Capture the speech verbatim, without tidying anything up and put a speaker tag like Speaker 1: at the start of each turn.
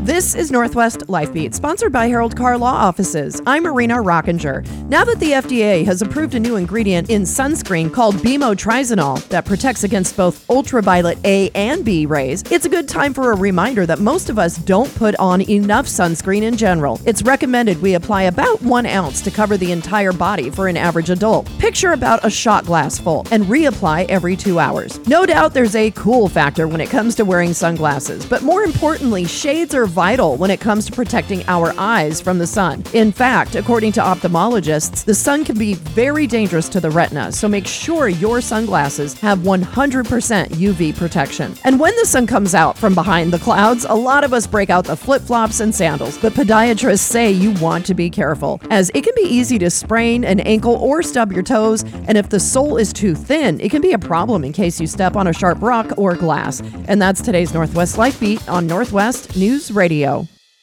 Speaker 1: This is Northwest Lifebeat, sponsored by Harold Carr Law Offices. I'm Marina Rockinger. Now that the F D A has approved a new ingredient in sunscreen called bimotrizonol that protects against both ultraviolet A and B rays, it's a good time for a reminder that most of us don't put on enough sunscreen in general. It's recommended we apply about one ounce to cover the entire body for an average adult. Picture about a shot glass full and reapply every two hours. No doubt there's a cool factor when it comes to wearing sunglasses, but more importantly, shades are vital when it comes to protecting our eyes from the sun. In fact, according to ophthalmologists, the sun can be very dangerous to the retina, so make sure your sunglasses have one hundred percent U V protection. And when the sun comes out from behind the clouds, a lot of us break out the flip-flops and sandals, but podiatrists say you want to be careful, as it can be easy to sprain an ankle or stub your toes, and if the sole is too thin, it can be a problem in case you step on a sharp rock or glass. And that's today's Northwest Lifebeat on Northwest News Radio.